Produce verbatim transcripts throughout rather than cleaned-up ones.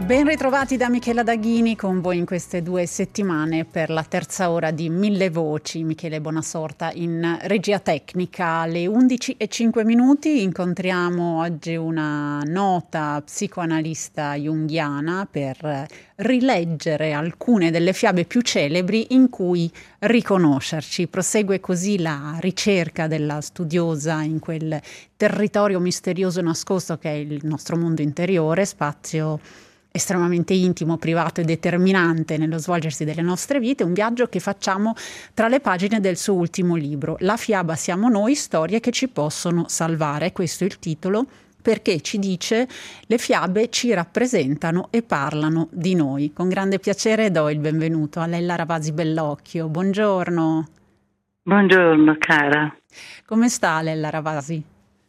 Ben ritrovati da Michela Daghini con voi in queste due settimane per la terza ora di Mille Voci. Michele Buonasorta in regia tecnica. Alle undici e cinque minuti incontriamo oggi una nota psicoanalista junghiana per rileggere alcune delle fiabe più celebri in cui riconoscerci. Prosegue così la ricerca della studiosa in quel territorio misterioso e nascosto che è il nostro mondo interiore, spazio estremamente intimo, privato e determinante nello svolgersi delle nostre vite, un viaggio che facciamo tra le pagine del suo ultimo libro, La fiaba siamo noi, storie che ci possono salvare. Questo è il titolo, perché ci dice le fiabe ci rappresentano e parlano di noi. Con grande piacere do il benvenuto a Lella Ravasi Bellocchio. Buongiorno. Buongiorno cara. Come sta Lella Ravasi?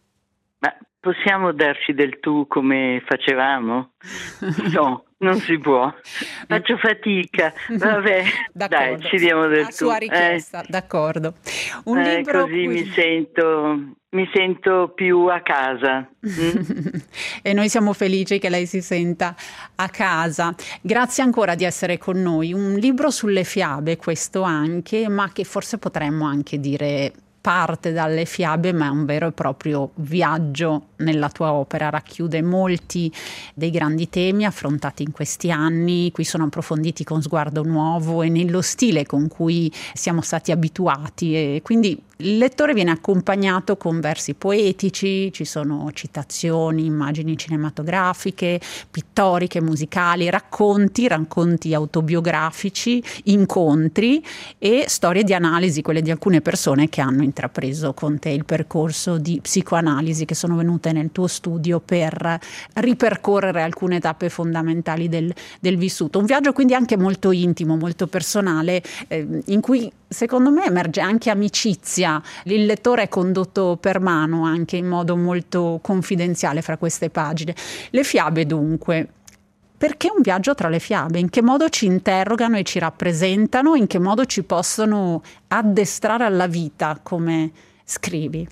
Ma possiamo darci del tu come facevamo? No, non si può. Faccio fatica. Vabbè, dai, ci diamo del a tu. sua richiesta, eh, d'accordo. Un eh, libro così cui... mi sento mi sento più a casa. Mm? E noi siamo felici che lei si senta a casa. Grazie ancora di essere con noi. Un libro sulle fiabe, questo anche, ma che forse potremmo anche dire parte dalle fiabe, ma è un vero e proprio viaggio nella tua opera, racchiude molti dei grandi temi affrontati in questi anni, qui sono approfonditi con sguardo nuovo e nello stile con cui siamo stati abituati, e quindi il lettore viene accompagnato con versi poetici, ci sono citazioni, immagini cinematografiche, pittoriche, musicali, racconti, racconti autobiografici, incontri e storie di analisi, quelle di alcune persone che hanno intrapreso con te il percorso di psicoanalisi, che sono venute nel tuo studio per ripercorrere alcune tappe fondamentali del, del vissuto. Un viaggio quindi anche molto intimo, molto personale, eh, in cui secondo me emerge anche amicizia. Il lettore è condotto per mano anche in modo molto confidenziale fra queste pagine. Le fiabe dunque. Perché un viaggio tra le fiabe? In che modo ci interrogano e ci rappresentano? In che modo ci possono addestrare alla vita, come scrivi?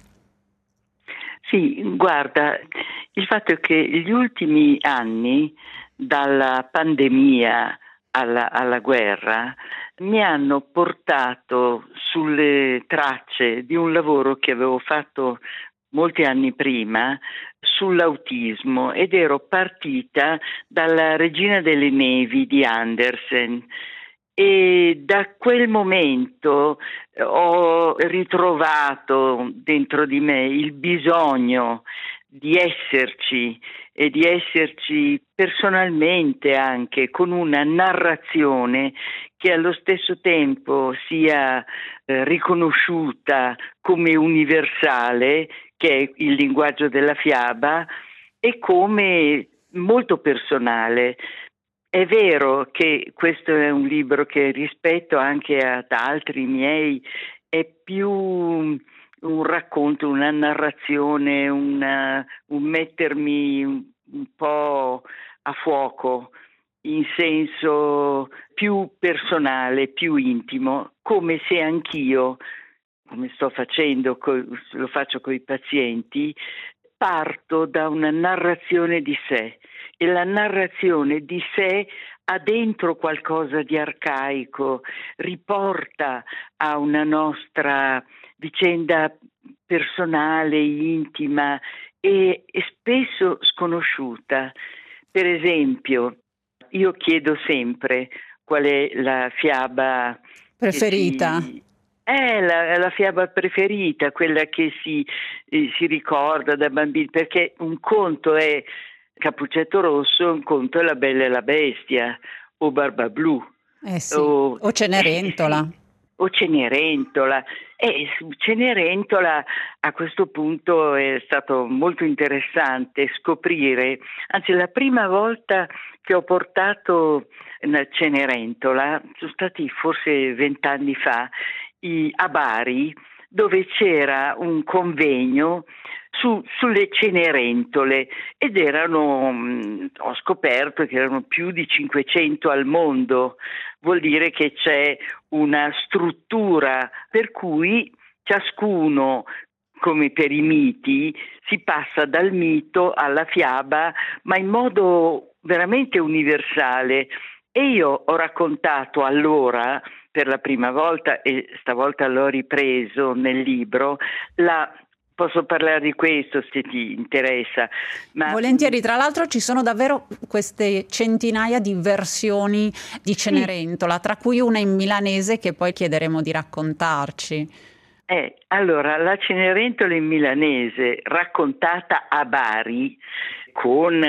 Sì, guarda, il fatto è che gli ultimi anni, dalla pandemia alla, alla guerra, mi hanno portato sulle tracce di un lavoro che avevo fatto molti anni prima sull'autismo, ed ero partita dalla Regina delle Nevi di Andersen, e da quel momento ho ritrovato dentro di me il bisogno di esserci e di esserci personalmente, anche con una narrazione che allo stesso tempo sia eh, riconosciuta come universale, che è il linguaggio della fiaba, e come molto personale. È vero che questo è un libro che, rispetto anche ad altri miei, è più un racconto, una narrazione, una, un mettermi un, un po' a fuoco in senso più personale, più intimo, come se anch'io, come sto facendo, lo faccio con i pazienti, parto da una narrazione di sé, e la narrazione di sé ha dentro qualcosa di arcaico, riporta a una nostra vicenda personale, intima e, e spesso sconosciuta. Per esempio, io chiedo sempre qual è la fiaba preferita. Si... È la, la fiaba preferita, quella che si, eh, si ricorda da bambini, perché un conto è Cappuccetto Rosso, un conto è La Bella e la Bestia, o Barbablù, eh sì. o, o Cenerentola. Eh, sì, o Cenerentola. E su Cenerentola a questo punto è stato molto interessante scoprire, anzi la prima volta che ho portato Cenerentola, sono stati forse vent'anni fa, a Bari, dove c'era un convegno su, sulle Cenerentole, ed erano, mh, ho scoperto che erano più di cinquecento al mondo. Vuol dire che c'è una struttura per cui ciascuno, come per i miti, si passa dal mito alla fiaba, ma in modo veramente universale. E io ho raccontato allora, per la prima volta, e stavolta l'ho ripreso nel libro, la posso parlare di questo se ti interessa. Ma volentieri, tra l'altro ci sono davvero queste centinaia di versioni di Cenerentola, sì, tra cui una in milanese che poi chiederemo di raccontarci. Eh, allora, la Cenerentola in milanese, raccontata a Bari, con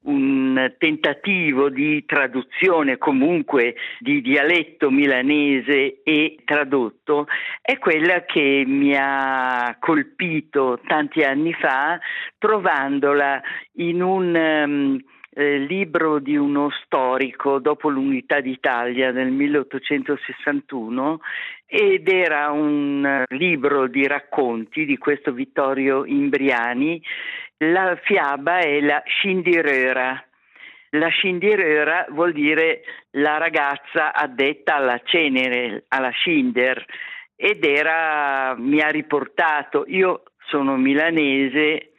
un tentativo di traduzione comunque di dialetto milanese e tradotto, è quella che mi ha colpito tanti anni fa, trovandola in un um, eh, libro di uno storico dopo l'Unità d'Italia nel milleottocentosessantuno, ed era un libro di racconti di questo Vittorio Imbriani. La fiaba è la Scindiröra. La Scindiröra vuol dire la ragazza addetta alla cenere, alla Scinder, ed era, mi ha riportato, io sono milanese,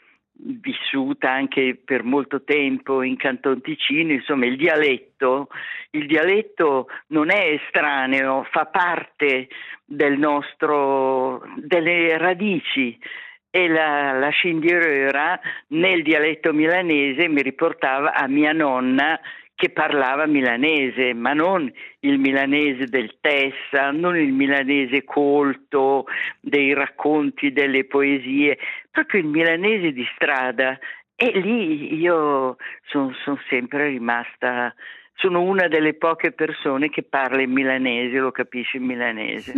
vissuta anche per molto tempo in Canton Ticino, insomma il dialetto, il dialetto non è estraneo, fa parte del nostro, delle radici. E la, la Scindiröra nel dialetto milanese mi riportava a mia nonna che parlava milanese, ma non il milanese del Tessa, non il milanese colto dei racconti, delle poesie, proprio il milanese di strada. E lì io sono son sempre rimasta, sono una delle poche persone che parla in milanese, lo capisce in milanese.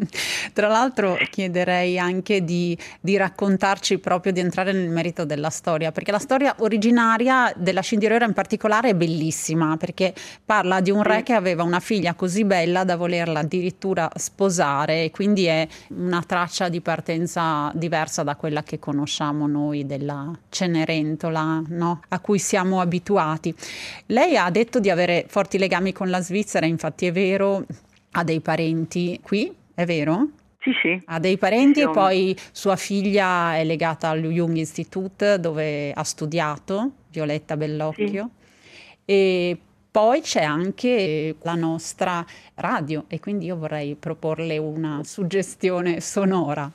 Tra l'altro chiederei anche di, di raccontarci proprio, di entrare nel merito della storia, perché la storia originaria della Scindiröra in particolare è bellissima, perché parla di un re che aveva una figlia così bella da volerla addirittura sposare, e quindi è una traccia di partenza diversa da quella che conosciamo noi della Cenerentola, no? A cui siamo abituati. Lei ha detto di avere forti legami con la Svizzera, infatti è vero, ha dei parenti qui, è vero? Sì, sì. Ha dei parenti, sì, e poi sua figlia è legata al Jung Institut dove ha studiato, Violetta Bellocchio, sì. E poi c'è anche la nostra radio, e quindi io vorrei proporle una suggestione sonora.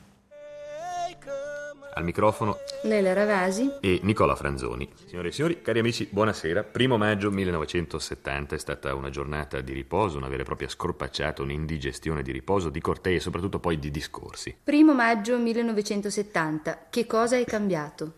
Al microfono Lele Ravasi e Nicola Franzoni. Signore e signori, cari amici, buonasera. Primo maggio millenovecentosettanta è stata una giornata di riposo, una vera e propria scorpacciata, un'indigestione di riposo, di cortei e soprattutto poi di discorsi. Primo maggio millenovecentosettanta. Che cosa è cambiato?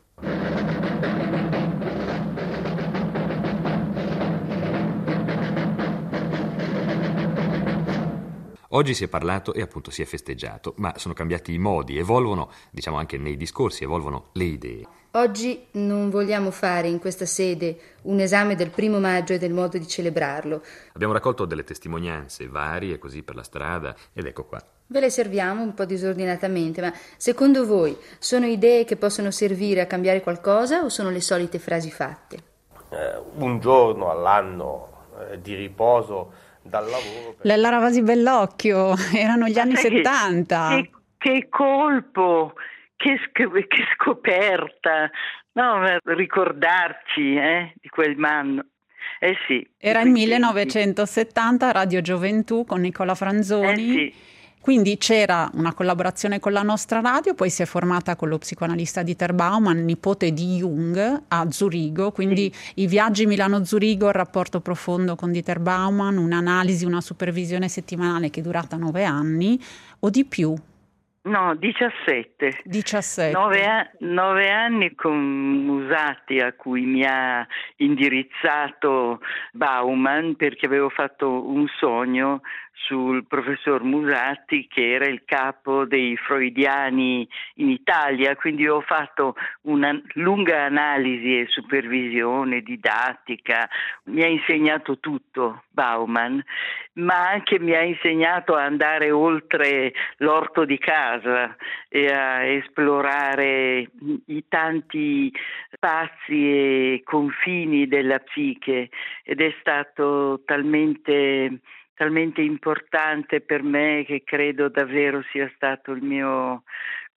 Oggi si è parlato e appunto si è festeggiato, ma sono cambiati i modi, evolvono, diciamo anche nei discorsi, evolvono le idee. Oggi non vogliamo fare in questa sede un esame del primo maggio e del modo di celebrarlo. Abbiamo raccolto delle testimonianze varie così per la strada ed ecco qua. Ve le serviamo un po' disordinatamente, ma secondo voi sono idee che possono servire a cambiare qualcosa o sono le solite frasi fatte? Eh, un giorno all'anno eh, di riposo dal lavoro. Per... Lella Ravasi Bellocchio, erano gli anni che, settanta. Che, che colpo, che, che scoperta, no, ricordarci eh, di quel anno. Eh sì. Era il millenovecentosettanta, Radio Gioventù con Nicola Franzoni. Eh sì. Quindi c'era una collaborazione con la nostra radio, poi si è formata con lo psicoanalista Dieter Baumann, nipote di Jung, a Zurigo, quindi sì. I viaggi Milano-Zurigo, il rapporto profondo con Dieter Baumann, un'analisi, una supervisione settimanale che è durata nove anni o di più. No, diciassette. diciassette. Nove, a- nove anni con Musatti a cui mi ha indirizzato Baumann, perché avevo fatto un sogno sul professor Musatti che era il capo dei freudiani in Italia, quindi ho fatto una lunga analisi e supervisione didattica, mi ha insegnato tutto Baumann, ma anche mi ha insegnato a andare oltre l'orto di casa e a esplorare i tanti spazi e confini della psiche, ed è stato talmente talmente importante per me che credo davvero sia stato il mio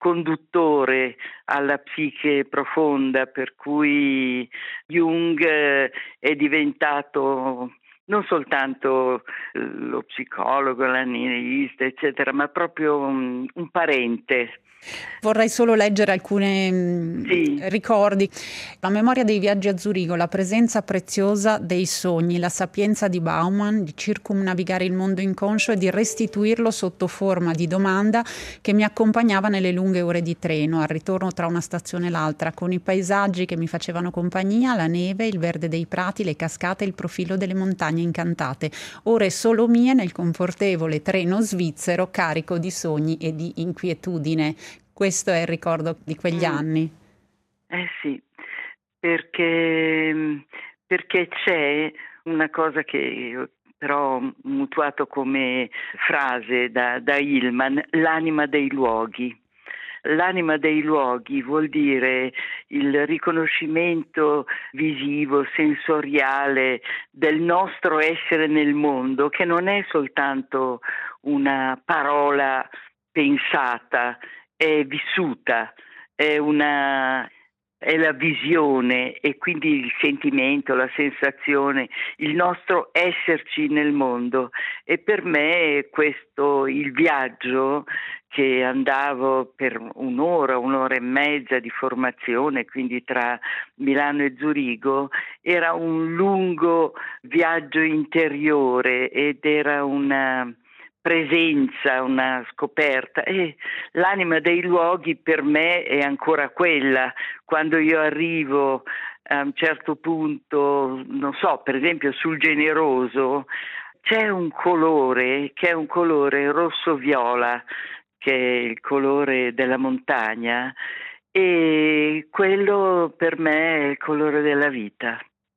conduttore alla psiche profonda, per cui Jung è diventato non soltanto lo psicologo, l'analista, eccetera, ma proprio un, un parente. Vorrei solo leggere alcuni sì. ricordi. La memoria dei viaggi a Zurigo, la presenza preziosa dei sogni, la sapienza di Bauman di circumnavigare il mondo inconscio e di restituirlo sotto forma di domanda che mi accompagnava nelle lunghe ore di treno, al ritorno tra una stazione e l'altra, con i paesaggi che mi facevano compagnia, la neve, il verde dei prati, le cascate, il profilo delle montagne incantate. Ore solo mie nel confortevole treno svizzero carico di sogni e di inquietudine. Questo è il ricordo di quegli mm. anni. Eh sì, perché, perché c'è una cosa che però ho mutuato come frase da, da Hillman, l'anima dei luoghi. L'anima dei luoghi vuol dire il riconoscimento visivo, sensoriale del nostro essere nel mondo, che non è soltanto una parola pensata, è vissuta, è una è la visione e quindi il sentimento, la sensazione, il nostro esserci nel mondo. E per me questo, il viaggio che andavo per un'ora, un'ora e mezza di formazione, quindi tra Milano e Zurigo, era un lungo viaggio interiore ed era una presenza, una scoperta, e l'anima dei luoghi per me è ancora quella. Quando io arrivo a un certo punto, non so, per esempio sul Generoso, c'è un colore che è un colore rosso-viola, che è il colore della montagna, e quello per me è il colore della vita.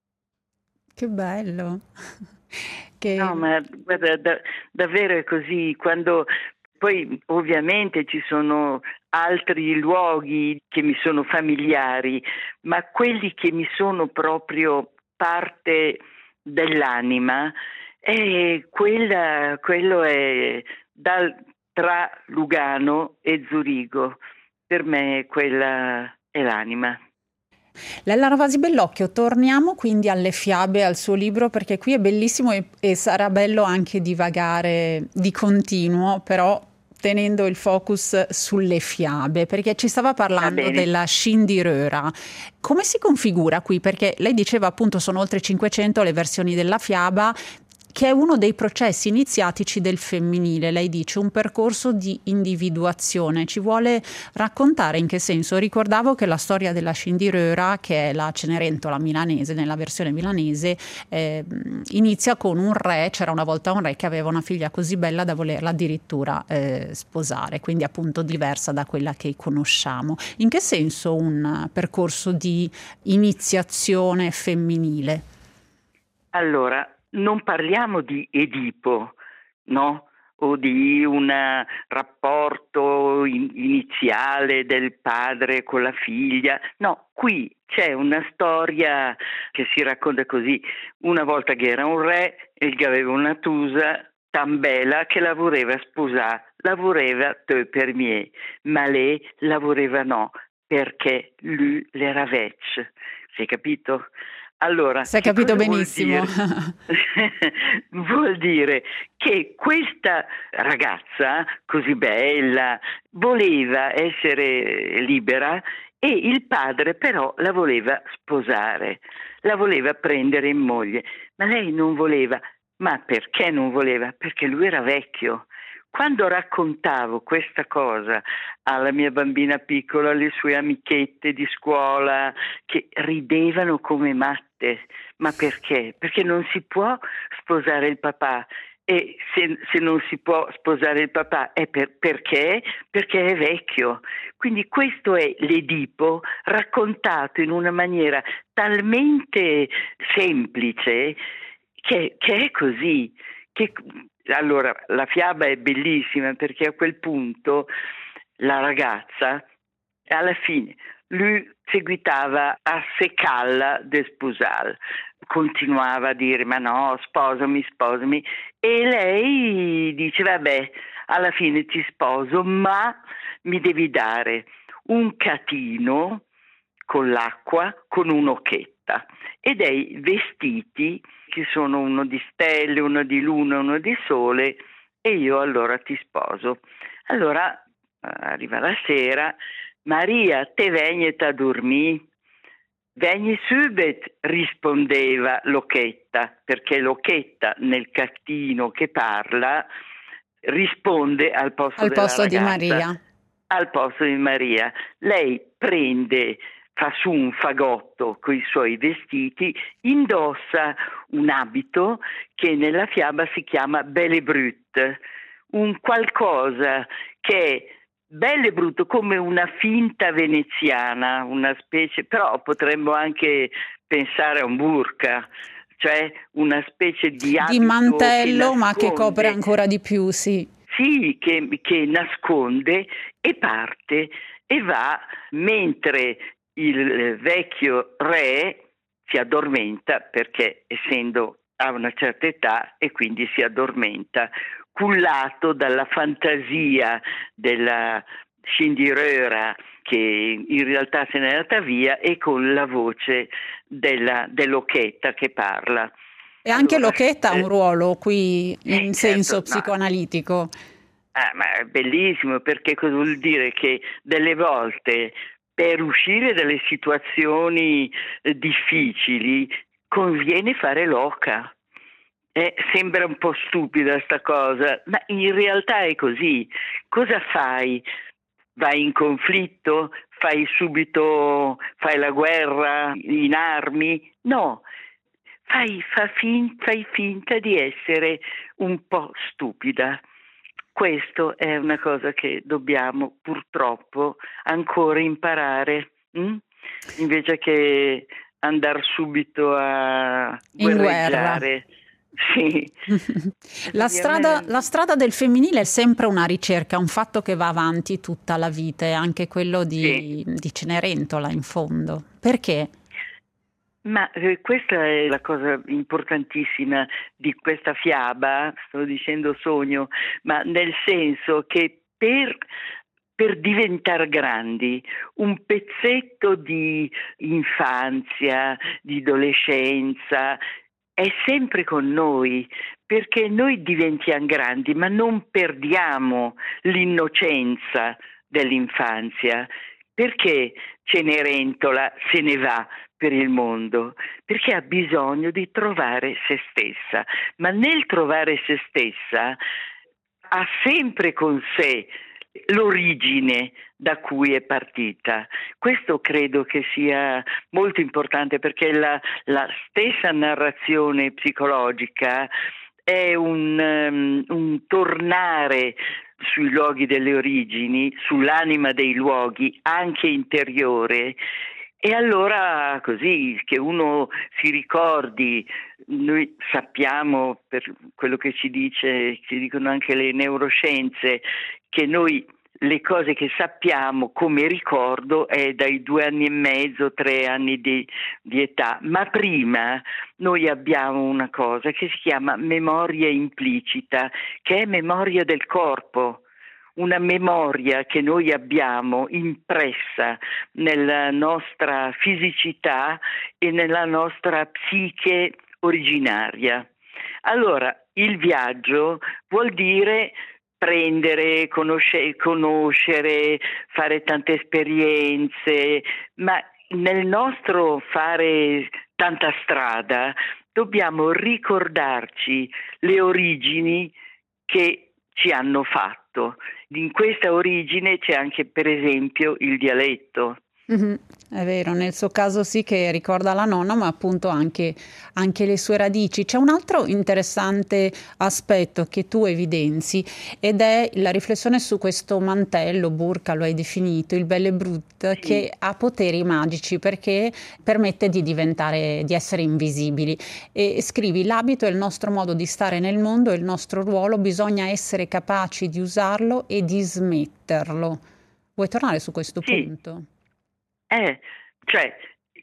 Che bello! Che... No, ma guarda, da, davvero è così. Quando poi ovviamente ci sono altri luoghi che mi sono familiari, ma quelli che mi sono proprio parte dell'anima, e quella, quello è dal, tra Lugano e Zurigo. Per me quella è l'anima. Lella Ravasi Bellocchio, torniamo quindi alle fiabe, al suo libro, perché qui è bellissimo e, e sarà bello anche divagare di continuo, però tenendo il focus sulle fiabe, perché ci stava parlando della Scindieröra. Come si configura qui? Perché lei diceva appunto sono oltre cinquecento le versioni della fiaba, che è uno dei processi iniziatici del femminile. Lei dice un percorso di individuazione. Ci vuole raccontare in che senso? Ricordavo che la storia della Scindieröra, che è la Cenerentola milanese, nella versione milanese, eh, inizia con un re, c'era una volta un re che aveva una figlia così bella da volerla addirittura eh, sposare, quindi appunto diversa da quella che conosciamo. In che senso un percorso di iniziazione femminile? Allora, non parliamo di Edipo, no? O di un rapporto in- iniziale del padre con la figlia. No, qui c'è una storia che si racconta così. Una volta che era un re e che aveva una tusa tan bella che la voleva sposare, la voleva te per me, ma lei la voleva no, perché lui l'era vecchio. Si è capito? Allora, si è capito benissimo. Vuol dire? Vuol dire che questa ragazza così bella voleva essere libera e il padre però la voleva sposare, la voleva prendere in moglie, ma lei non voleva. Ma perché non voleva? Perché lui era vecchio. Quando raccontavo questa cosa alla mia bambina piccola, alle sue amichette di scuola, che ridevano come matte, ma perché? Perché non si può sposare il papà, e se, se non si può sposare il papà è per, perché? Perché è vecchio. Quindi questo è l'Edipo raccontato in una maniera talmente semplice che, che è così. Che, allora, la fiaba è bellissima perché a quel punto la ragazza, alla fine, lui seguitava a secalla de sposal, continuava a dire ma no, sposami, sposami, e lei dice vabbè, alla fine ti sposo, ma mi devi dare un catino con l'acqua, con un'occhetta e dei vestiti che sono uno di stelle, uno di luna, uno di sole, e io allora ti sposo. Allora arriva la sera, Maria, te vegnete a dormire? Vegni subet, rispondeva l'occhetta, perché l'occhetta nel catino che parla risponde al posto, al della posto ragazza, di Maria. Al posto di Maria. Lei prende, fa su un fagotto con i suoi vestiti, indossa un abito che nella fiaba si chiama belle brut, un qualcosa che è bello e brutto, come una finta veneziana, una specie, però potremmo anche pensare a un burka, cioè una specie di abito Di mantello, che ma che copre nasconde, ancora di più, sì. sì, che, che nasconde, e parte e va, mentre il vecchio re si addormenta, perché essendo a una certa età e quindi si addormenta, cullato dalla fantasia della Cinderella che in realtà se n'è andata via, e con la voce della, dell'occhetta che parla. E anche Allora, l'occhetta ha eh, un ruolo qui eh, in certo, senso no. psicoanalitico. Ah, ma è bellissimo, perché cosa vuol dire? Che delle volte per uscire dalle situazioni eh, difficili conviene fare l'oca. Eh, sembra un po' stupida sta cosa, ma in realtà è così. Cosa fai? Vai in conflitto? Fai subito, fai la guerra in armi? No, fai, fa fin, fai finta di essere un po' stupida. Questo è una cosa che dobbiamo purtroppo ancora imparare, hm? Invece che andare subito a In guerra. guerreggiare. Sì. La strada, la strada del femminile è sempre una ricerca, un fatto che va avanti tutta la vita, è anche quello di, Sì. di Cenerentola in fondo. Perché? Ma eh, questa è la cosa importantissima di questa fiaba, sto dicendo sogno, ma nel senso che per, per diventare grandi un pezzetto di infanzia, di adolescenza è sempre con noi, perché noi diventiamo grandi, ma non perdiamo l'innocenza dell'infanzia. Perché Cenerentola se ne va per il mondo? Perché ha bisogno di trovare se stessa, ma nel trovare se stessa ha sempre con sé l'origine da cui è partita. Questo credo che sia molto importante, perché la, la stessa narrazione psicologica è un, um, un tornare sui luoghi delle origini, sull'anima dei luoghi, anche interiore. E allora così che uno si ricordi, noi sappiamo, per quello che ci dice, ci dicono anche le neuroscienze, che noi le cose che sappiamo come ricordo è dai due anni e mezzo, tre anni di, di età, ma prima noi abbiamo una cosa che si chiama memoria implicita, che è memoria del corpo, una memoria che noi abbiamo impressa nella nostra fisicità e nella nostra psiche originaria. Allora, il viaggio vuol dire prendere, conoscere, conoscere, fare tante esperienze, ma nel nostro fare tanta strada dobbiamo ricordarci le origini che ci hanno fatto. In questa origine c'è anche, per esempio, il dialetto. Mm-hmm, è vero, nel suo caso sì, che ricorda la nonna, ma appunto anche, anche le sue radici. C'è un altro interessante aspetto che tu evidenzi, ed è la riflessione su questo mantello, burka lo hai definito, il belle brut, Sì. che ha poteri magici perché permette di diventare, di essere invisibili. E scrivi: l'abito è il nostro modo di stare nel mondo, è il nostro ruolo, bisogna essere capaci di usarlo e di smetterlo. Vuoi tornare su questo Sì. punto? Eh, cioè,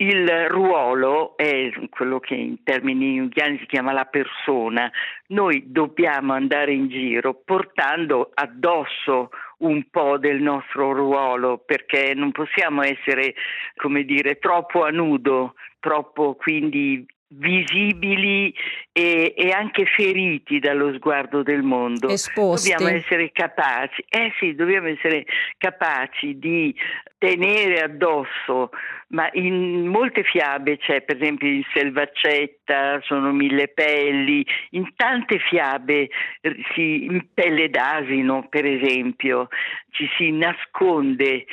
il ruolo è quello che in termini jungiani si chiama la persona. Noi dobbiamo andare in giro portando addosso un po' del nostro ruolo, perché non possiamo essere, come dire, troppo a nudo, troppo quindi visibili e, e anche feriti dallo sguardo del mondo. Esposti. Dobbiamo essere capaci, eh sì, dobbiamo essere capaci di tenere addosso, ma in molte fiabe c'è, per esempio in Selvaccetta sono mille pelli, in tante fiabe si, in Pelle d'asino per esempio, ci si nasconde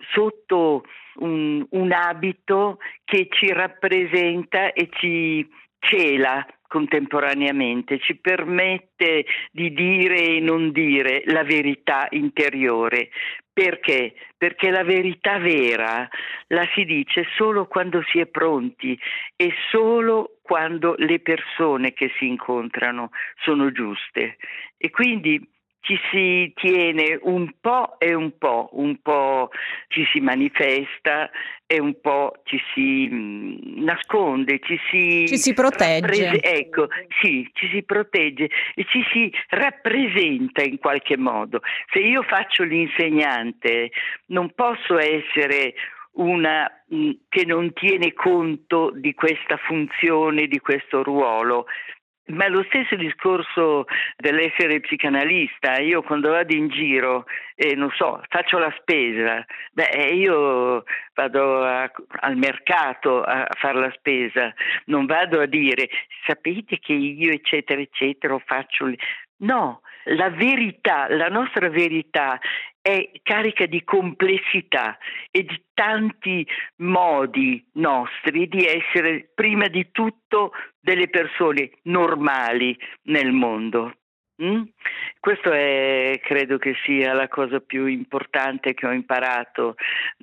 sotto un, un abito che ci rappresenta e ci cela contemporaneamente, ci permette di dire e non dire la verità interiore. Perché? Perché la verità vera la si dice solo quando si è pronti e solo quando le persone che si incontrano sono giuste. E quindi ci si tiene un po' e un po', un po' ci si manifesta e un po' ci si mh, nasconde, ci si, ci si protegge. Rapprese- ecco, sì, ci si protegge e ci si rappresenta in qualche modo. Se io faccio l'insegnante, non posso essere una mh, che non tiene conto di questa funzione, di questo ruolo. Ma lo stesso discorso dell'essere psicanalista, io quando vado in giro e eh, non so, faccio la spesa, beh io vado a, al mercato a, a fare la spesa, non vado a dire sapete che io eccetera eccetera faccio le... No, la verità, la nostra verità è carica di complessità e di tanti modi nostri di essere prima di tutto delle persone normali nel mondo. Mm? Questo è, credo che sia la cosa più importante che ho imparato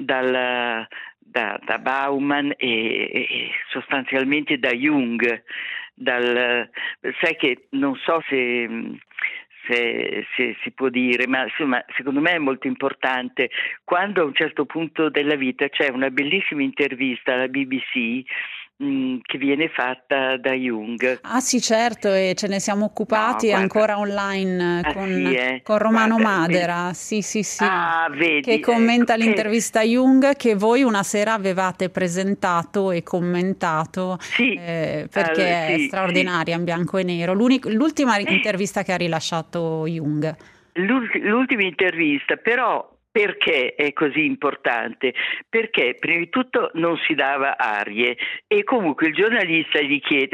dal, da, da Bauman e, e sostanzialmente da Jung. Dal, sai che non so se... Se, se si può dire, ma insomma secondo me è molto importante quando a un certo punto della vita c'è una bellissima intervista alla B B C mh, che viene fatta da Jung. Ah sì, certo, e ce ne siamo occupati, no, è ancora online ah, con, sì, eh. con Romano guarda, Madera, vedi. sì sì sì, ah, vedi, che commenta ecco, l'intervista a Jung che voi una sera avevate presentato e commentato, sì, eh, perché uh, è sì, straordinaria sì. in bianco e nero, l'ultima intervista che ha rilasciato Jung. L'ultima intervista, però perché è così importante? Perché prima di tutto non si dava arie e comunque il giornalista gli chiede,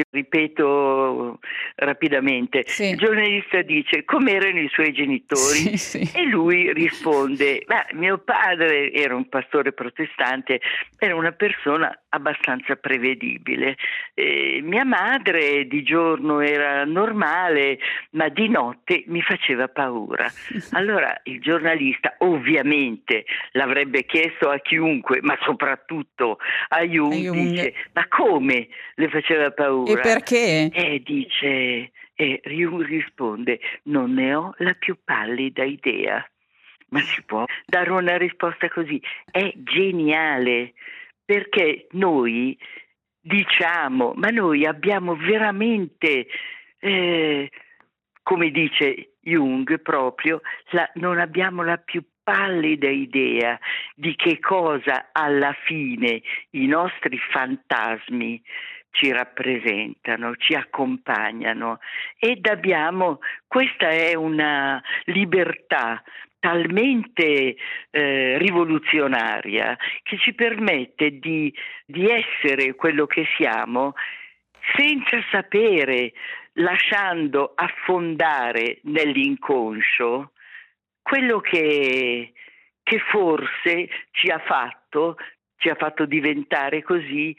ripeto rapidamente, sì. il giornalista dice com'erano i suoi genitori sì, sì. e lui risponde, ma mio padre era un pastore protestante, era una persona abbastanza prevedibile, eh, mia madre di giorno era normale ma di notte mi faceva paura. Allora il giornalista ovviamente l'avrebbe chiesto a chiunque, ma soprattutto a Jung, a Jung. Dice ma come le faceva paura? E perché? E dice, e Jung risponde non ne ho la più pallida idea. Ma si può dare una risposta così? È geniale, perché noi diciamo, ma noi abbiamo veramente, eh, come dice Jung proprio, la, non abbiamo la più pallida idea di che cosa alla fine i nostri fantasmi ci rappresentano, ci accompagnano ed abbiamo, questa è una libertà talmente eh, rivoluzionaria che ci permette di, di essere quello che siamo senza sapere, lasciando affondare nell'inconscio quello che, che forse ci ha fatto, ci ha fatto diventare così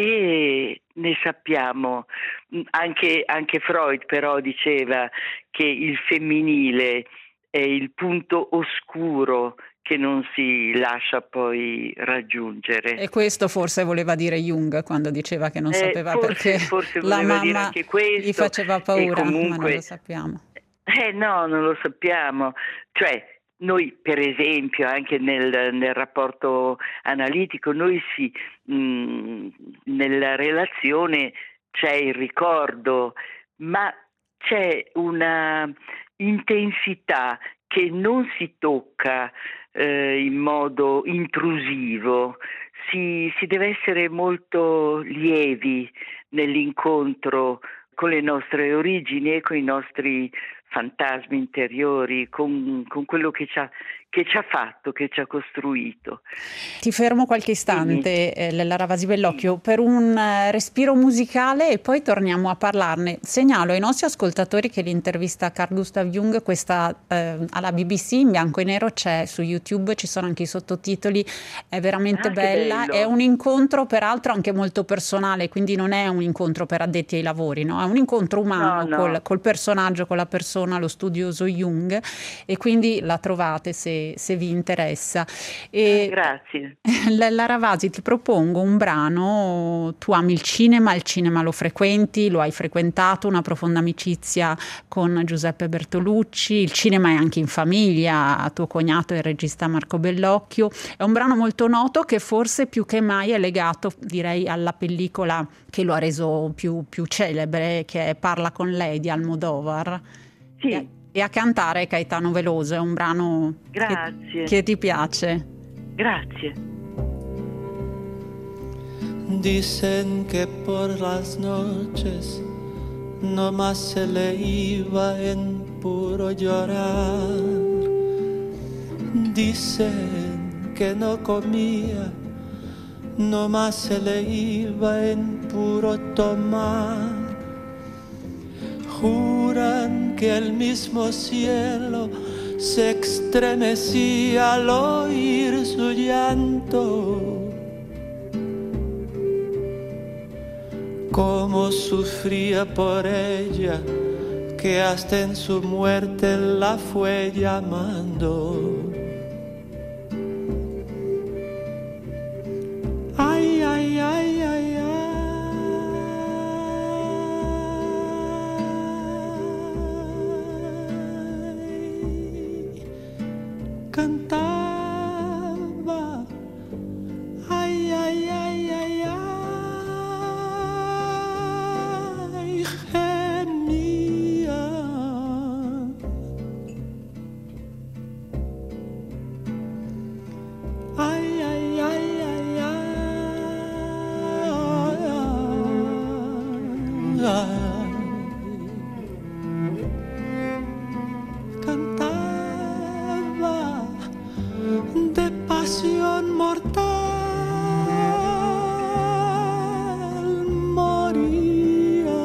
e ne sappiamo. Anche, anche Freud però diceva che il femminile è il punto oscuro che non si lascia poi raggiungere. E questo forse voleva dire Jung quando diceva che non eh, sapeva forse, perché forse la voleva dire mamma anche questo, gli faceva paura, comunque, ma non lo sappiamo. Eh no, non lo sappiamo. Cioè, noi per esempio anche nel, nel rapporto analitico, noi si, mh, nella relazione c'è il ricordo, ma c'è una intensità che non si tocca eh, in modo intrusivo, si, si deve essere molto lievi nell'incontro con le nostre origini e con i nostri fantasmi interiori, con, con quello che ci ha, che ci ha fatto, che ci ha costruito. Ti fermo qualche istante, eh, Lella Ravasi Bellocchio, sì, per un eh, respiro musicale e poi torniamo a parlarne. Segnalo ai nostri ascoltatori che l'intervista a Carl Gustav Jung, questa eh, alla B B C in bianco e nero, c'è su YouTube, ci sono anche i sottotitoli, è veramente ah, bella, è un incontro peraltro anche molto personale, quindi non è un incontro per addetti ai lavori, no? È un incontro umano, no, no. Col, col personaggio, con la persona, lo studioso Jung, e quindi la trovate se, se vi interessa. E eh, grazie. Lella Ravasi, ti propongo un brano. Tu ami il cinema, il cinema lo frequenti, lo hai frequentato, una profonda amicizia con Giuseppe Bertolucci, il cinema è anche in famiglia, tuo cognato è il regista Marco Bellocchio. È un brano molto noto che forse più che mai è legato, direi, alla pellicola che lo ha reso più, più celebre, che è Parla con lei di Almodovar. Sì. E, e a cantare Caetano Veloso, è un brano che, che ti piace. Grazie. Dicen que por las noches nomás se le iba en puro llorar. Dicen que no comía, nomás se le iba en puro tomar. Juran que el mismo cielo se estremecía al oír su llanto. Cómo sufría por ella, que hasta en su muerte la fue llamando. Ay, ay, ay, ay, ay. Cantaba, ay, ay, ay, ay, ay, gemía. Ay, ay, ay, ay, ay, ay. Cantaba de pasión mortal, moría.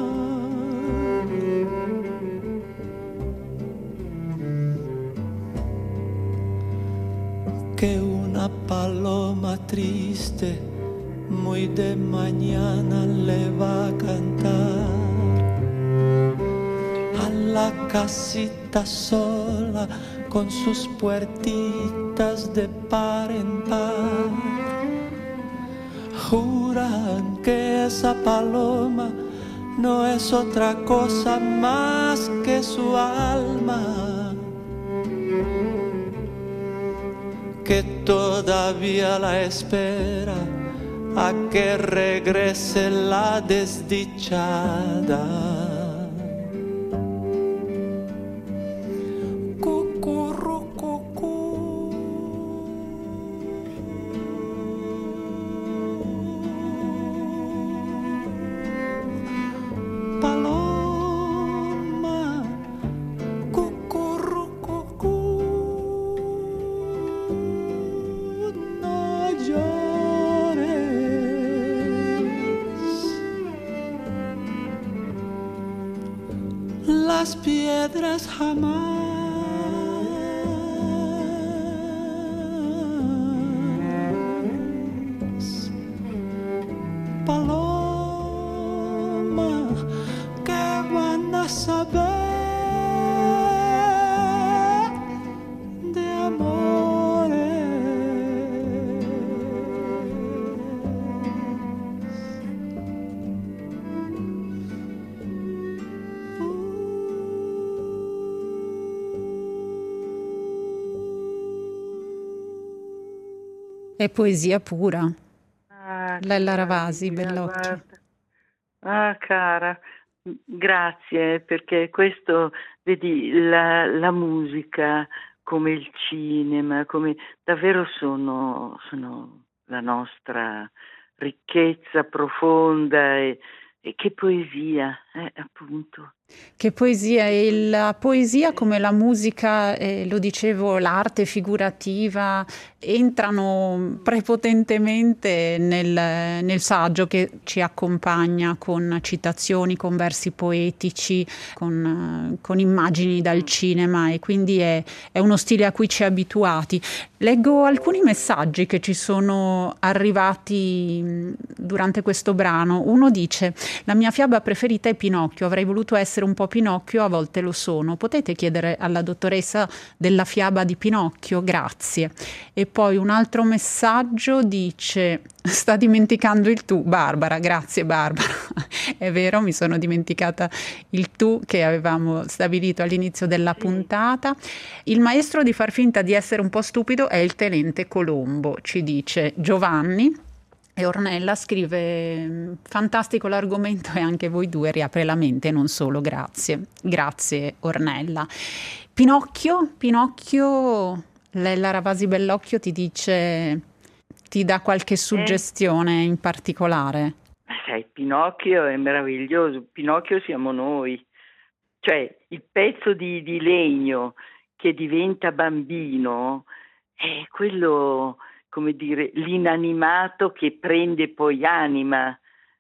Que una paloma triste muy de mañana le va a cantar a la casita sola con sus puertitas de par en par. Juran que esa paloma no es otra cosa más que su alma, que todavía la espera a que regrese la desdichada. Las piedras jamás paloma, ¿qué van a saber de amores? È poesia pura. Ah, che Lella Ravasi, meraviglia, Bellocchio. guarda. Ah, cara, m- grazie, perché questo, vedi, la, la musica, come il cinema, come davvero sono, sono la nostra ricchezza profonda e, e che poesia, eh, appunto. Che poesia, e la poesia come la musica, eh, lo dicevo, l'arte figurativa entrano prepotentemente nel, nel saggio che ci accompagna con citazioni, con versi poetici, con, con immagini dal cinema, e quindi è, è uno stile a cui ci è abituati. Leggo alcuni messaggi che ci sono arrivati mh, durante questo brano. Uno dice: la mia fiaba preferita è Pinocchio, avrei voluto essere un po' Pinocchio, a volte lo sono. Potete chiedere alla dottoressa della fiaba di Pinocchio? Grazie. E poi un altro messaggio dice: sta dimenticando il tu, Barbara. Grazie Barbara. È vero, mi sono dimenticata il tu che avevamo stabilito all'inizio della Sì. puntata. Il maestro di far finta di essere un po' stupido è il tenente Colombo, ci dice Giovanni. E Ornella scrive: fantastico l'argomento e anche voi due riapre la mente, non solo, grazie. Grazie Ornella. Pinocchio, Pinocchio, Lella Ravasi Bellocchio ti dice, ti dà qualche Eh, suggestione in particolare? sai, Pinocchio è meraviglioso, Pinocchio siamo noi, cioè il pezzo di, di legno che diventa bambino è quello, come dire, l'inanimato che prende poi anima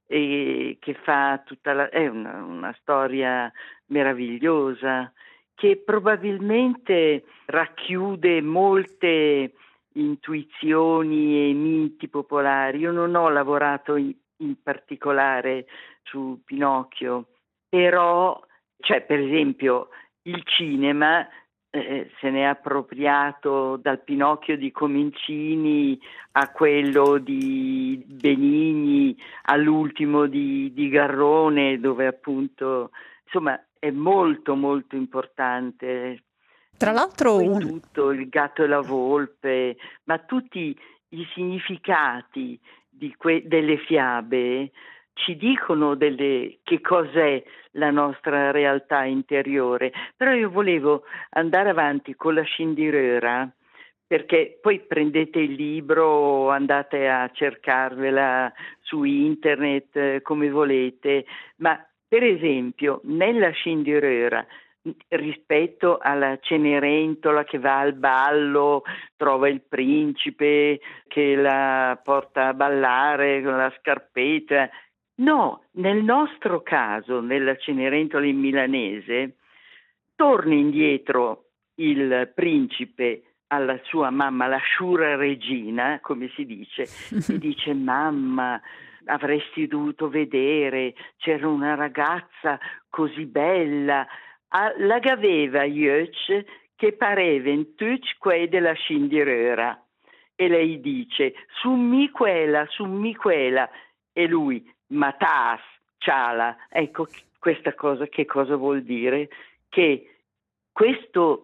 e che fa tutta la... è una, una storia meravigliosa che probabilmente racchiude molte intuizioni e miti popolari. Io non ho lavorato in, in particolare su Pinocchio, però, cioè, per esempio, il cinema eh, se ne è appropriato dal Pinocchio di Comencini a quello di Benigni, all'ultimo di, di Garrone, dove appunto, insomma, è molto molto importante. Tra l'altro, Poi un... tutto, il gatto e la volpe, ma tutti i significati di que- delle fiabe ci dicono delle, che cos'è la nostra realtà interiore. Però io volevo andare avanti con la Scindirera, perché poi prendete il libro, andate a cercarvela su internet eh, come volete, ma per esempio nella Scindirera, rispetto alla Cenerentola che va al ballo, trova il principe che la porta a ballare con la scarpetta. No, nel nostro caso, nella Cenerentola in milanese, torna indietro il principe alla sua mamma, la sciura regina, come si dice, e dice: mamma, avresti dovuto vedere, c'era una ragazza così bella, la gaveva Jötsch che pareven tutti quei della Scindirera. E lei dice: summi quella, summi quella. E lui: matas, ciala. Ecco, questa cosa che cosa vuol dire? Che questo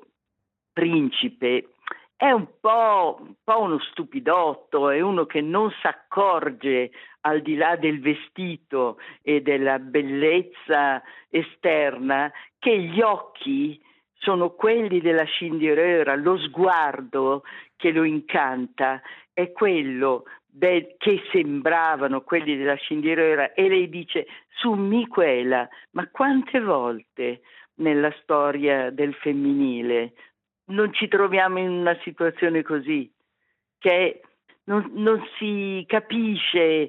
principe è un po', un po' uno stupidotto, è uno che non si accorge, al di là del vestito e della bellezza esterna, che gli occhi sono quelli della Scindirera, lo sguardo che lo incanta è quello del, che sembravano quelli della Scindirera, e lei dice: summi quella. Ma quante volte nella storia del femminile non ci troviamo in una situazione così, che non, non si capisce,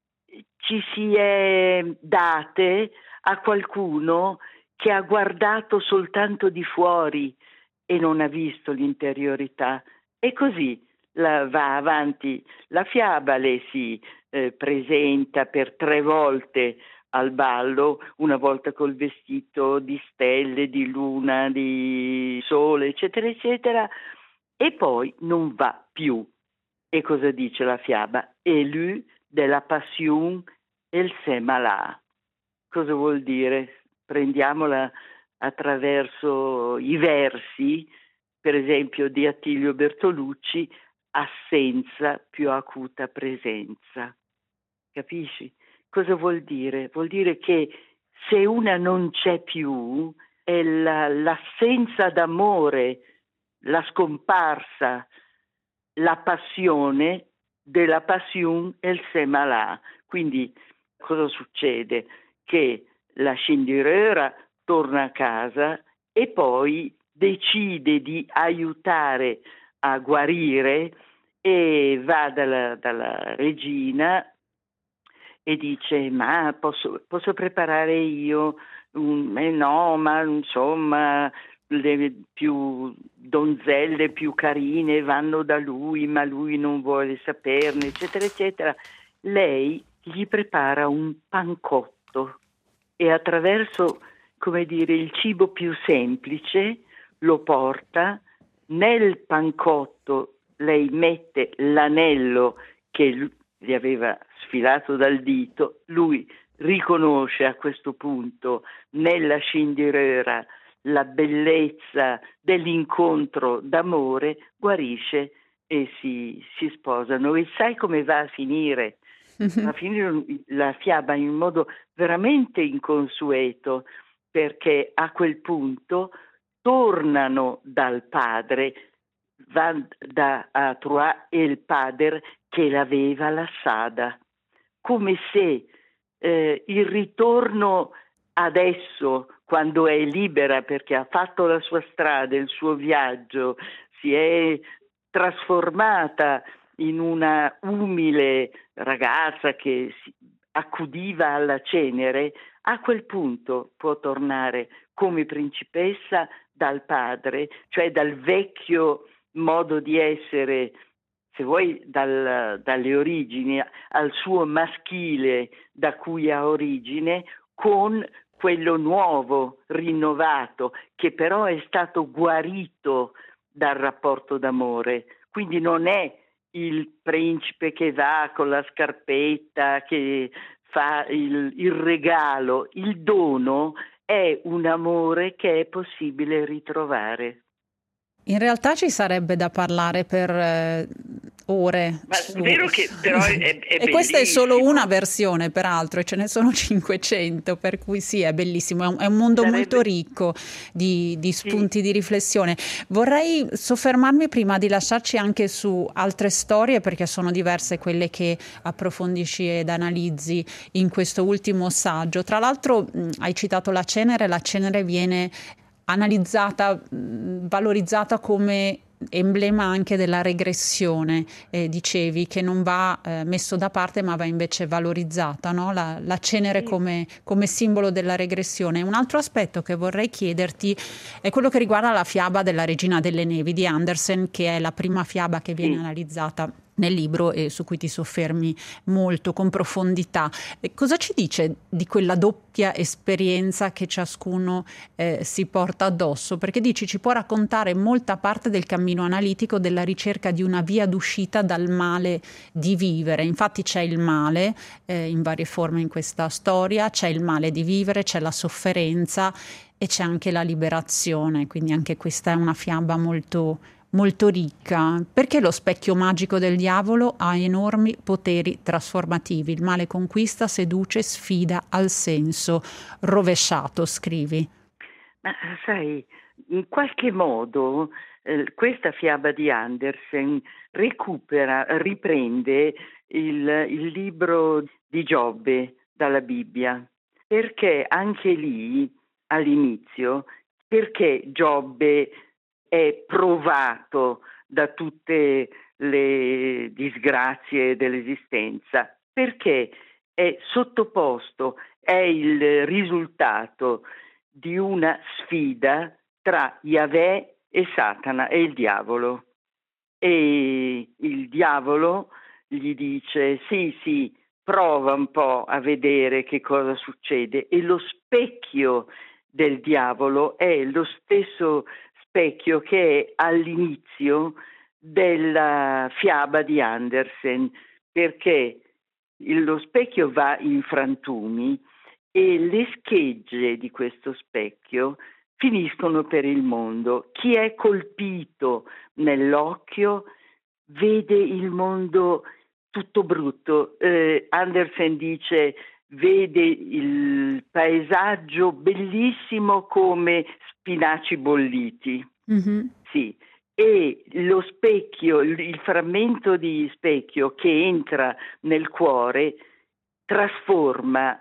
ci si è date a qualcuno che ha guardato soltanto di fuori e non ha visto l'interiorità. E così la, va avanti la fiaba, lei si eh, presenta per tre volte al ballo, una volta col vestito di stelle, di luna, di sole, eccetera, eccetera, e poi non va più. E cosa dice la fiaba? Élu de la passion el se malà. Cosa vuol dire? Prendiamola attraverso i versi, per esempio di Attilio Bertolucci: assenza più acuta presenza. Capisci? Cosa vuol dire? Vuol dire che se una non c'è più, è la, l'assenza d'amore, la scomparsa, la passione della passion el semalà. Quindi cosa succede? Che la Cinderella torna a casa e poi decide di aiutare a guarire e va dalla, dalla regina e dice: ma posso, posso preparare io? Um, eh no, ma insomma le più donzelle più carine vanno da lui, ma lui non vuole saperne, eccetera eccetera. Lei gli prepara un pancotto e attraverso, come dire, il cibo più semplice lo porta. Nel pancotto lei mette l'anello che gli aveva sfilato dal dito. Lui riconosce a questo punto nella Cinderella la bellezza dell'incontro d'amore, guarisce e si, si sposano. E sai come va a finire? Va a finire la fiaba in modo veramente inconsueto, perché a quel punto tornano dal padre, van da a Troyes e il padre che l'aveva lasciata, come se eh, il ritorno adesso, quando è libera perché ha fatto la sua strada, il suo viaggio, si è trasformata in una umile ragazza che si accudiva alla cenere, a quel punto può tornare come principessa dal padre, cioè dal vecchio modo di essere, se vuoi dal, dalle origini, al suo maschile da cui ha origine, con quello nuovo, rinnovato, che però è stato guarito dal rapporto d'amore. Quindi non è il principe che va con la scarpetta, che fa il, il regalo, il dono è un amore che è possibile ritrovare. In realtà ci sarebbe da parlare per eh, ore. Ma su... è vero che però è, è E bellissimo. questa è solo una versione, peraltro, e ce ne sono cinquecento, per cui sì, è bellissimo. È un, è un mondo Sarebbe... molto ricco di, di spunti sì. di riflessione. Vorrei soffermarmi prima di lasciarci anche su altre storie, perché sono diverse quelle che approfondisci ed analizzi in questo ultimo saggio. Tra l'altro mh, hai citato la cenere, la cenere viene analizzata, valorizzata come emblema anche della regressione, eh, dicevi, che non va eh, messo da parte ma va invece valorizzata, no? La, la cenere Sì. come, come simbolo della regressione. Un altro aspetto che vorrei chiederti è quello che riguarda la fiaba della Regina delle Nevi di Andersen, che è la prima fiaba che viene Sì. analizzata nel libro e su cui ti soffermi molto, con profondità. E cosa ci dice di quella doppia esperienza che ciascuno eh, si porta addosso? Perché dici ci può raccontare molta parte del cammino analitico della ricerca di una via d'uscita dal male di vivere. Infatti c'è il male eh, in varie forme in questa storia, c'è il male di vivere, c'è la sofferenza e c'è anche la liberazione, quindi anche questa è una fiaba molto molto ricca, perché lo specchio magico del diavolo ha enormi poteri trasformativi. Il male conquista, seduce, sfida al senso rovesciato, scrivi. Ma sai, in qualche modo eh, questa fiaba di Andersen recupera, riprende il, il libro di Giobbe dalla Bibbia, perché anche lì all'inizio, perché Giobbe è provato da tutte le disgrazie dell'esistenza, perché è sottoposto, è il risultato di una sfida tra Yahweh e Satana e il diavolo. E il diavolo gli dice: sì, sì, prova un po' a vedere che cosa succede. E lo specchio del diavolo è lo stesso specchio che è all'inizio della fiaba di Andersen, perché lo specchio va in frantumi e le schegge di questo specchio finiscono per il mondo. Chi è colpito nell'occhio vede il mondo tutto brutto. Eh, Andersen dice vede il paesaggio bellissimo come spinaci bolliti. Mm-hmm. Sì. E lo specchio, il, il frammento di specchio che entra nel cuore trasforma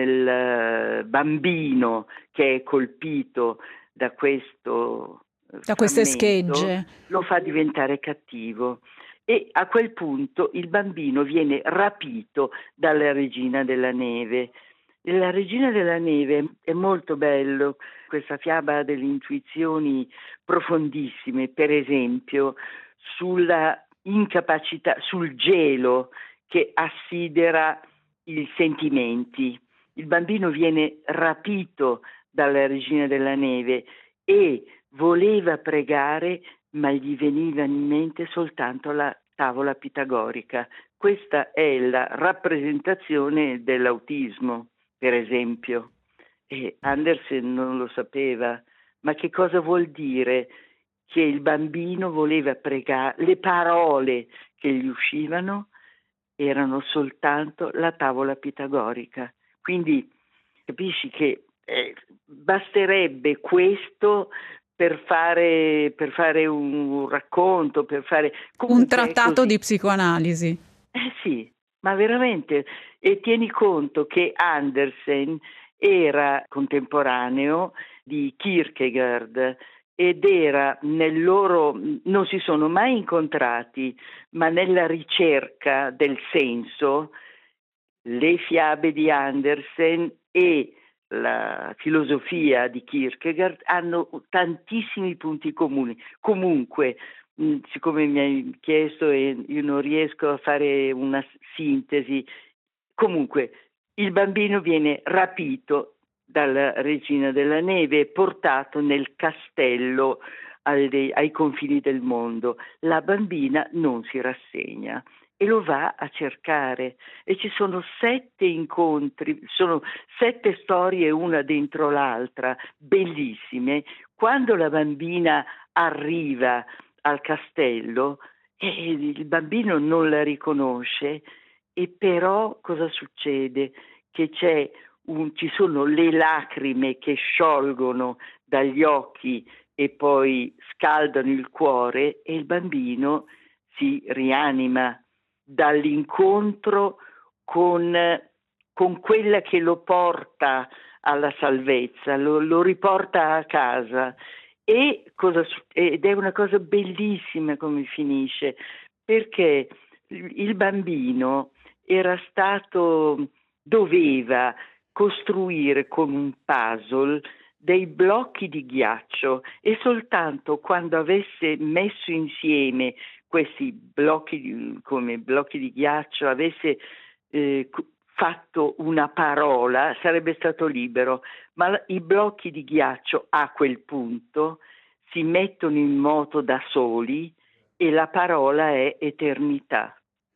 nel bambino che è colpito da questo da queste schegge, lo fa diventare cattivo. E a quel punto il bambino viene rapito dalla regina della neve. La regina della neve è molto bello, questa fiaba ha delle intuizioni profondissime, per esempio sulla incapacità, sul gelo che assidera i sentimenti. Il bambino viene rapito dalla regina della neve e voleva pregare, ma gli veniva in mente soltanto la tavola pitagorica. Questa è la rappresentazione dell'autismo, per esempio. E Andersen non lo sapeva, ma che cosa vuol dire che il bambino voleva pregare? Le parole che gli uscivano erano soltanto la tavola pitagorica. Quindi capisci che eh, basterebbe questo per fare, per fare un racconto, per fare un trattato di psicoanalisi. Eh sì, ma veramente. E tieni conto che Andersen era contemporaneo di Kierkegaard ed era nel loro, non si sono mai incontrati, ma nella ricerca del senso, le fiabe di Andersen e la filosofia di Kierkegaard hanno tantissimi punti comuni. Comunque, mh, siccome mi hai chiesto e io non riesco a fare una sintesi, comunque il bambino viene rapito dalla regina della neve e portato nel castello ai, ai confini del mondo. La bambina non si rassegna e lo va a cercare, e ci sono sette incontri, sono sette storie una dentro l'altra, bellissime. Quando la bambina arriva al castello, eh, il bambino non la riconosce, e però cosa succede? Che c'è un, ci sono le lacrime che sciolgono dagli occhi e poi scaldano il cuore, e il bambino si rianima dall'incontro con, con quella che lo porta alla salvezza, lo, lo riporta a casa. E cosa, ed è una cosa bellissima come finisce, perché il bambino era stato, doveva costruire con un puzzle dei blocchi di ghiaccio, e soltanto quando avesse messo insieme questi blocchi come blocchi di ghiaccio, avesse eh, fatto una parola, sarebbe stato libero. Ma i blocchi di ghiaccio a quel punto si mettono in moto da soli e la parola è eternità.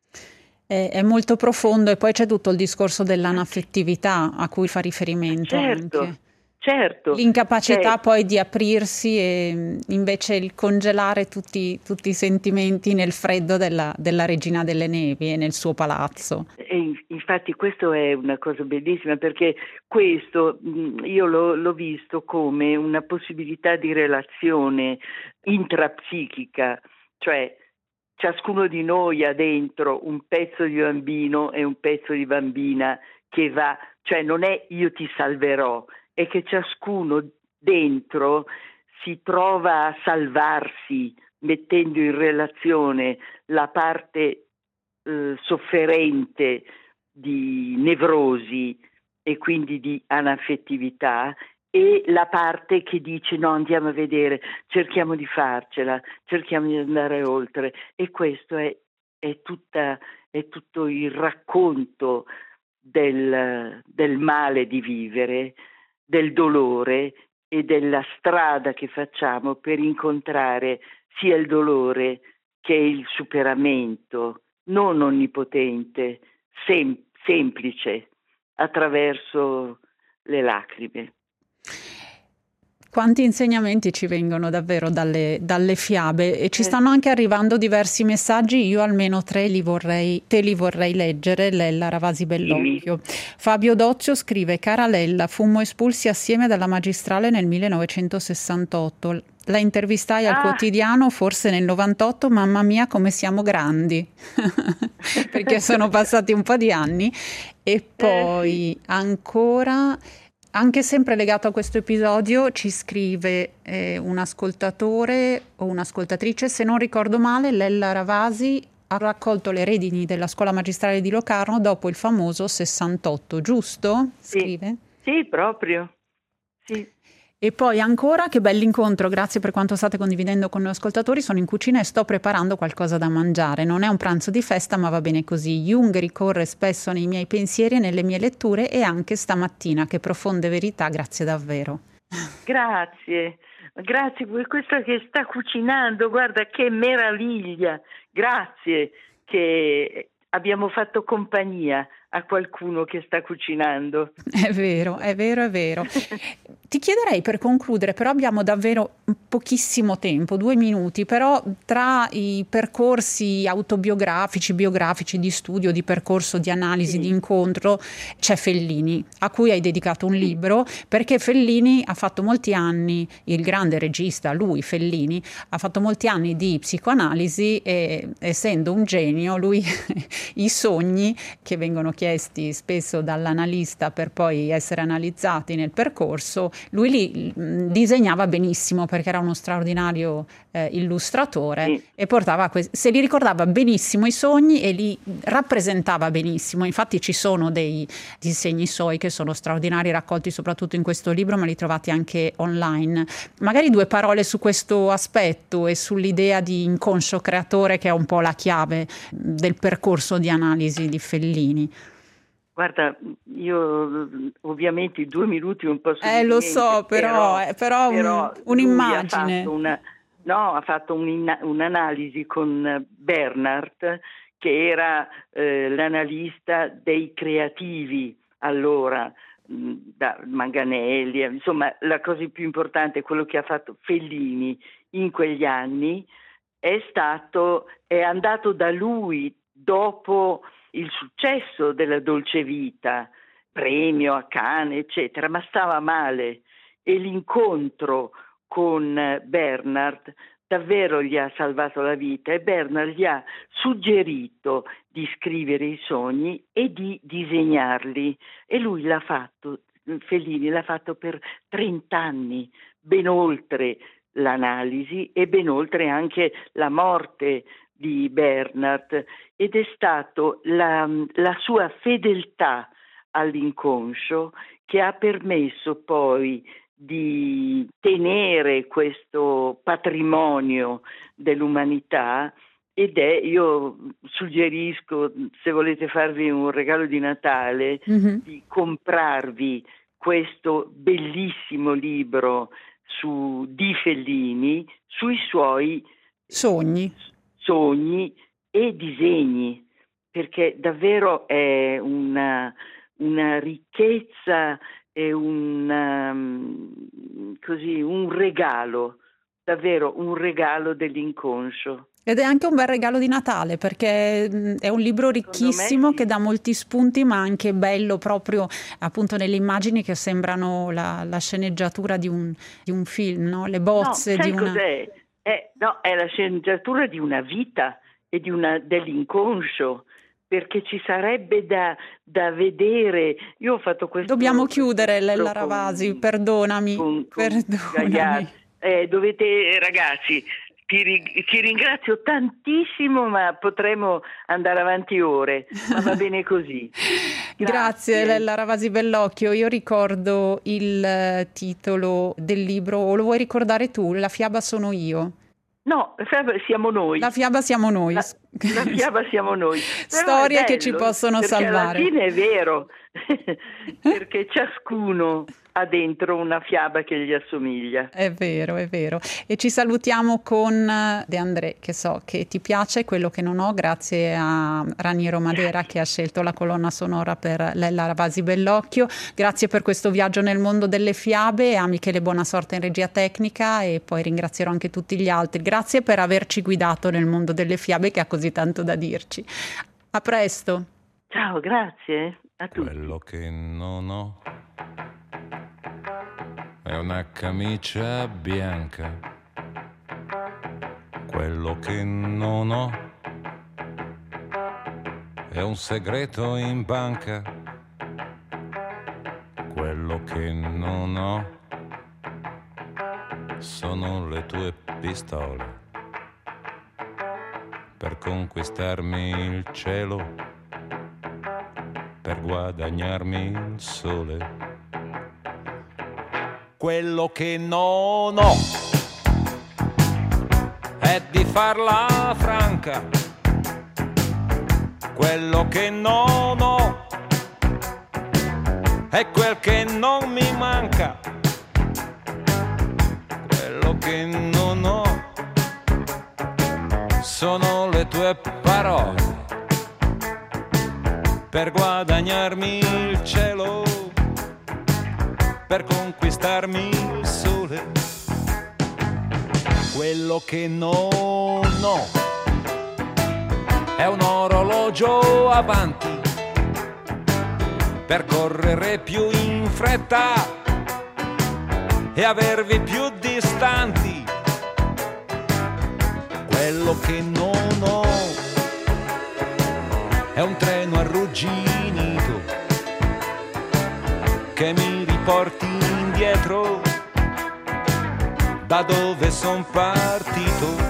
È, è molto profondo, e poi c'è tutto il discorso dell'anaffettività a cui fa riferimento. Certo. Anche. Certo, L'incapacità cioè, poi di aprirsi, e invece il congelare tutti, tutti i sentimenti nel freddo della, della regina delle nevi e nel suo palazzo. E infatti questo è una cosa bellissima, perché questo io l'ho, l'ho visto come una possibilità di relazione intrapsichica, cioè ciascuno di noi ha dentro un pezzo di bambino e un pezzo di bambina che va, cioè non è io ti salverò, è che ciascuno dentro si trova a salvarsi mettendo in relazione la parte eh, sofferente di nevrosi e quindi di anaffettività, e la parte che dice no, andiamo a vedere, cerchiamo di farcela, cerchiamo di andare oltre. E questo è, è, tutta, è tutto il racconto del, del male di vivere, del dolore e della strada che facciamo per incontrare sia il dolore che il superamento, non onnipotente, sem- semplice, attraverso le lacrime. Quanti insegnamenti ci vengono davvero dalle, dalle fiabe, e ci stanno anche arrivando diversi messaggi. Io almeno tre li vorrei, te li vorrei leggere. Lella Ravasi Bellocchio. Fabio Dozio scrive: cara Lella, fummo espulsi assieme dalla magistrale nel millenovecentosessantotto. La intervistai al Ah. quotidiano forse nel novantotto, mamma mia come siamo grandi, perché sono passati un po' di anni. E poi Eh, sì. ancora, anche sempre legato a questo episodio, ci scrive eh, un ascoltatore o un'ascoltatrice, se non ricordo male, Lella Ravasi ha raccolto le redini della scuola magistrale di Locarno dopo il famoso sessantotto, giusto? Sì. Scrive. Sì, proprio. Sì. E poi ancora, che bell'incontro, grazie per quanto state condividendo con noi ascoltatori, sono in cucina e sto preparando qualcosa da mangiare, non è un pranzo di festa ma va bene così. Jung ricorre spesso nei miei pensieri e nelle mie letture, e anche stamattina, che profonde verità, grazie davvero. Grazie, grazie per questo che sta cucinando, guarda che meraviglia, grazie che abbiamo fatto compagnia a qualcuno che sta cucinando. È vero, è vero, è vero. Ti chiederei per concludere, però abbiamo davvero pochissimo tempo, due minuti, però tra i percorsi autobiografici, biografici, di studio, di percorso, di analisi, Sì. di incontro, c'è Fellini, a cui hai dedicato un libro, perché Fellini ha fatto molti anni, il grande regista, lui Fellini, ha fatto molti anni di psicoanalisi e, essendo un genio, lui i sogni che vengono chiesti spesso dall'analista per poi essere analizzati nel percorso, lui li mh, disegnava benissimo perché era uno straordinario eh, illustratore, Sì. e portava que- se li ricordava benissimo i sogni e li rappresentava benissimo. Infatti ci sono dei disegni suoi che sono straordinari, raccolti soprattutto in questo libro, ma li trovate anche online. Magari due parole su questo aspetto e sull'idea di inconscio creatore, che è un po' la chiave del percorso di analisi di Fellini. Guarda, io ovviamente i due minuti non posso Eh, dire lo niente, so, però, eh, però un- però un'immagine. Lui ha fatto una, no, ha fatto un'ina- un'analisi con Bernard, che era eh, l'analista dei creativi allora, mh, da Manganelli, insomma la cosa più importante, quello che ha fatto Fellini in quegli anni, è stato, è andato da lui dopo il successo della Dolce Vita, premio a Cannes, eccetera, ma stava male, e l'incontro con Bernard davvero gli ha salvato la vita, e Bernard gli ha suggerito di scrivere i sogni e di disegnarli, e lui l'ha fatto, Fellini l'ha fatto per trenta anni, ben oltre l'analisi e ben oltre anche la morte di Bernard, ed è stato la, la sua fedeltà all'inconscio che ha permesso poi di tenere questo patrimonio dell'umanità. Ed è, io suggerisco, se volete farvi un regalo di Natale, Mm-hmm. di comprarvi questo bellissimo libro su di Fellini, sui suoi Sogni. sogni e disegni, perché davvero è una, una ricchezza e un, um, così, un regalo, davvero un regalo dell'inconscio. Ed è anche un bel regalo di Natale, perché mh, è un libro ricchissimo, sì. che dà molti spunti, ma anche bello proprio appunto nelle immagini che sembrano la, la sceneggiatura di un, di un film, no? Le bozze no, sai di una... cos'è? È, no, è la sceneggiatura di una vita e di una, dell'inconscio, perché ci sarebbe da, da vedere. Io ho fatto questo. Dobbiamo chiudere, questo Lella con- Ravasi, perdonami, con- con perdonami. Gagliardi. Eh, dovete, ragazzi, ti, ri- ti ringrazio tantissimo, ma potremo andare avanti ore, ma va bene così. Grazie, Grazie. Lella Ravasi Bellocchio. Io ricordo il eh, titolo del libro, o lo vuoi ricordare tu? La fiaba sono io. No, la fiaba siamo noi. La fiaba siamo noi. La, la fiaba siamo noi. Però Storie è che ci bello, possono perché salvare. alla fine è vero, perché ciascuno ha dentro una fiaba che gli assomiglia. È vero, è vero. E ci salutiamo con De André, che so che ti piace, Quello che non ho, grazie a Raniero Madera che ha scelto la colonna sonora per Lella Ravasi Bellocchio. Grazie per questo viaggio nel mondo delle fiabe, a Michele Buonasorte in regia tecnica, e poi ringrazierò anche tutti gli altri. Grazie per averci guidato nel mondo delle fiabe, che ha così tanto da dirci. A presto. Ciao, grazie a tutti. Quello che non ho è una camicia bianca. Quello che non ho è un segreto in banca. Quello che non ho sono le tue pistole per conquistarmi il cielo, per guadagnarmi il sole. Quello che non ho è di farla franca. Quello che non ho è quel che non mi manca. Quello che non ho sono le tue parole per guadagnarmi il cielo, per conquistarmi il sole. Quello che non ho è un orologio avanti per correre più in fretta e avervi più distanti. Quello che non ho è un treno arrugginito che mi riporti indietro da dove son partito.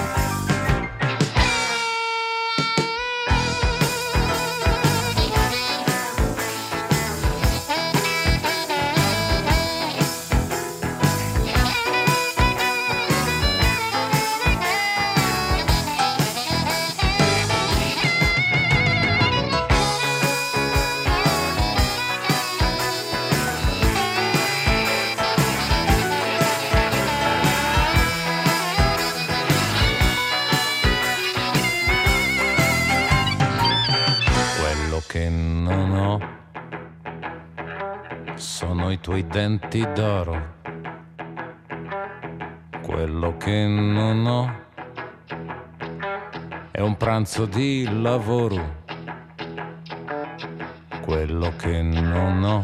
I tuoi denti d'oro. Quello che non ho è un pranzo di lavoro. Quello che non ho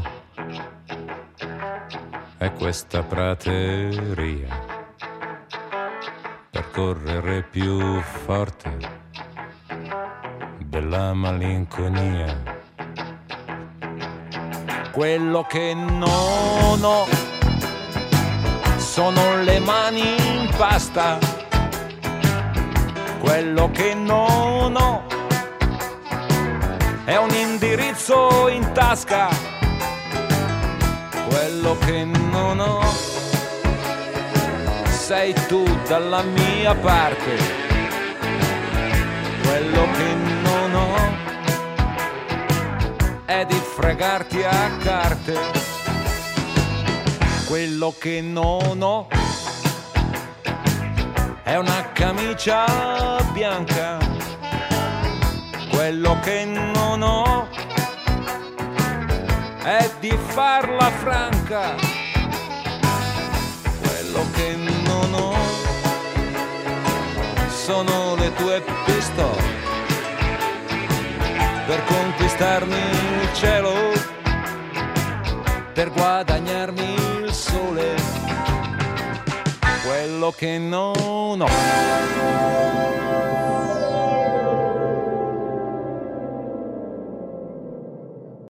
è questa prateria per correre più forte della malinconia. Quello che non ho sono le mani in pasta. Quello che non ho è un indirizzo in tasca. Quello che non ho sei tu dalla mia parte. Quello che non ho è di fregarti a carte. Quello che non ho è una camicia bianca. Quello che non ho è di farla franca. Quello che non ho sono le tue pistole per conquistarmi il cielo, per guadagnarmi il sole. Quello che non ho